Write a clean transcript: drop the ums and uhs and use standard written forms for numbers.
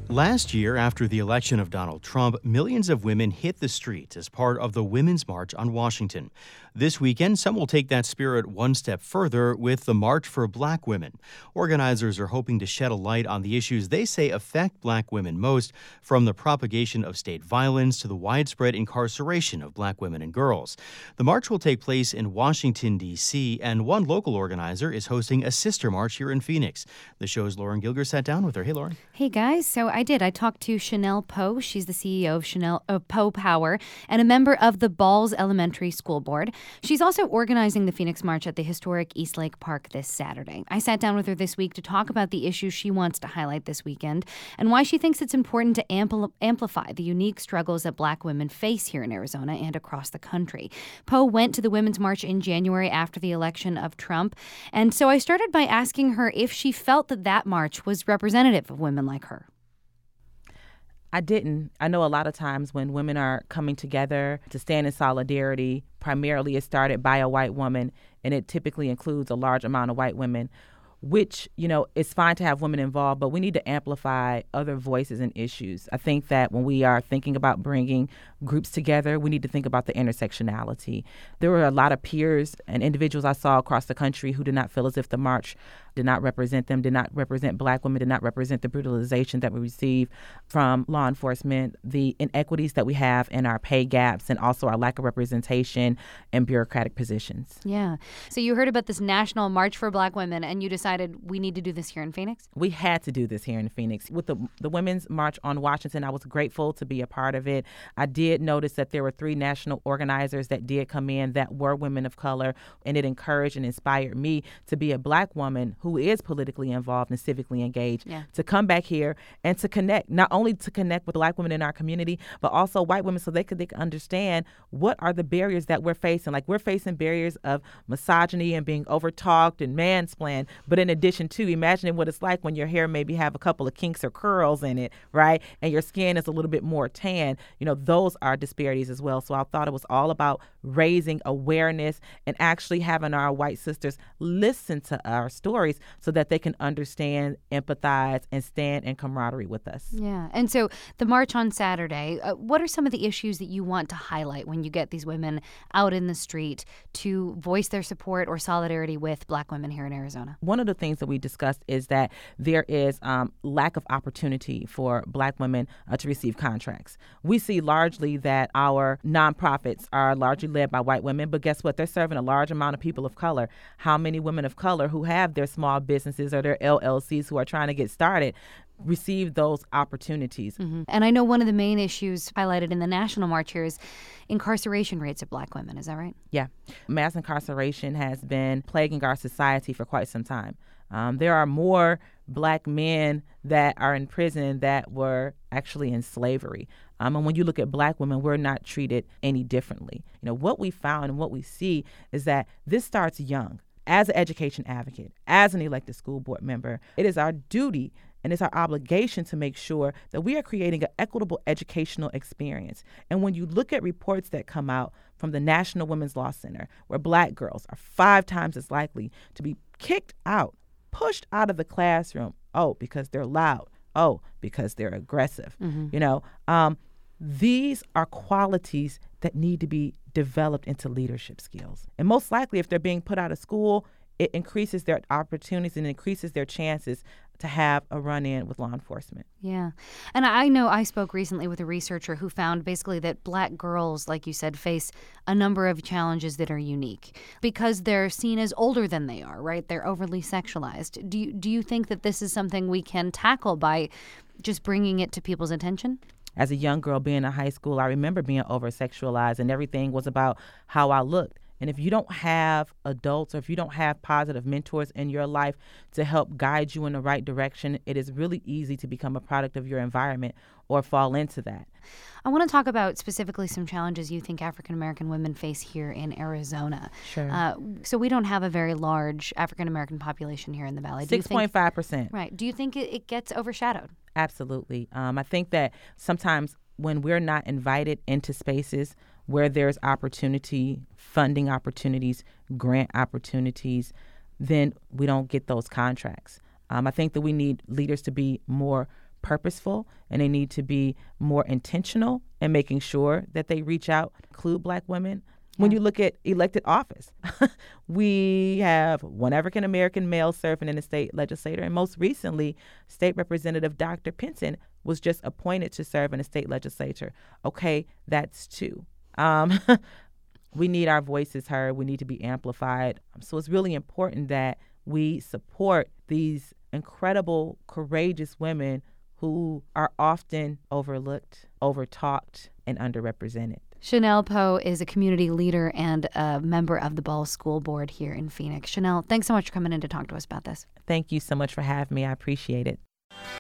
Last year, after the election of Donald Trump, millions of women hit the streets as part of the Women's March on Washington. This weekend, some will take that spirit one step further with the March for Black Women. Organizers are hoping to shed a light on the issues they say affect Black women most, from the propagation of state violence to the widespread incarceration of Black women and girls. The march will take place in Washington, D.C., and one local organizer is hosting a sister march here in Phoenix. The show's Lauren Gilger sat down with her. Hey, Lauren. Hey, guys. So I talked to Chanel Poe. She's the CEO of Poe Power and a member of the Balls Elementary School Board. She's also organizing the Phoenix March at the historic Eastlake Park this Saturday. I sat down with her this week to talk about the issues she wants to highlight this weekend and why she thinks it's important to amplify the unique struggles that Black women face here in Arizona and across the country. Poe went to the Women's March in January after the election of Trump, and so I started by asking her if she felt that march was representative of women like her. I didn't. I know a lot of times when women are coming together to stand in solidarity, primarily it started by a white woman, and it typically includes a large amount of white women, which, it's fine to have women involved, but we need to amplify other voices and issues. I think that when we are thinking about bringing groups together, we need to think about the intersectionality. There were a lot of peers and individuals I saw across the country who did not feel as if the march did not represent them, did not represent Black women, did not represent the brutalization that we receive from law enforcement, the inequities that we have in our pay gaps, and also our lack of representation in bureaucratic positions. Yeah. So you heard about this National March for Black Women, and you decided we need to do this here in Phoenix? We had to do this here in Phoenix. With the Women's March on Washington, I was grateful to be a part of it. I did notice that there were 3 national organizers that did come in that were women of color, and it encouraged and inspired me to be a Black woman who is politically involved and civically engaged, to come back here and to connect, not only to connect with Black women in our community, but also white women so they could understand what are the barriers that we're facing. Like, we're facing barriers of misogyny and being overtalked and mansplained. But in addition to imagining what it's like when your hair maybe have a couple of kinks or curls in it, right? And your skin is a little bit more tan, those are disparities as well. So I thought it was all about raising awareness and actually having our white sisters listen to our stories so that they can understand, empathize, and stand in camaraderie with us. Yeah. And so the march on Saturday, what are some of the issues that you want to highlight when you get these women out in the street to voice their support or solidarity with Black women here in Arizona? One of the things that we discussed is that there is lack of opportunity for Black women to receive contracts. We see largely that our nonprofits are largely led by white women, but guess what? They're serving a large amount of people of color. How many women of color who have their small businesses or their LLCs who are trying to get started receive those opportunities? Mm-hmm. And I know one of the main issues highlighted in the National March here is incarceration rates of Black women. Is that right? Yeah. Mass incarceration has been plaguing our society for quite some time. There are more Black men that are in prison that were actually in slavery. And when you look at Black women, we're not treated any differently. What we found and what we see is that this starts young. As an education advocate, as an elected school board member, it is our duty and it's our obligation to make sure that we are creating an equitable educational experience. And when you look at reports that come out from the National Women's Law Center, where Black girls are 5 times as likely to be kicked out, pushed out of the classroom, because they're loud, because they're aggressive, these are qualities that need to be developed into leadership skills. And most likely, if they're being put out of school, it increases their opportunities and increases their chances to have a run-in with law enforcement. Yeah. And I know I spoke recently with a researcher who found basically that Black girls, like you said, face a number of challenges that are unique because they're seen as older than they are, right? They're overly sexualized. Do you think that this is something we can tackle by just bringing it to people's attention? As a young girl being in high school, I remember being over-sexualized and everything was about how I looked. And if you don't have adults or if you don't have positive mentors in your life to help guide you in the right direction, it is really easy to become a product of your environment or fall into that. I want to talk about specifically some challenges you think African-American women face here in Arizona. Sure. So we don't have a very large African-American population here in the Valley. 6.5%. Right. Do you think it gets overshadowed? Absolutely. I think that sometimes when we're not invited into spaces where there's opportunity, funding opportunities, grant opportunities, then we don't get those contracts. I think that we need leaders to be more purposeful, and they need to be more intentional in making sure that they reach out, include Black women. When you look at elected office, we have one African-American male serving in the state legislature. And most recently, State Representative Dr. Pinson was just appointed to serve in the state legislature. Okay, that's two. We need our voices heard. We need to be amplified. So it's really important that we support these incredible, courageous women who are often overlooked, overtalked, and underrepresented. Chanel Poe is a community leader and a member of the Ball School Board here in Phoenix. Chanel, thanks so much for coming in to talk to us about this. Thank you so much for having me. I appreciate it.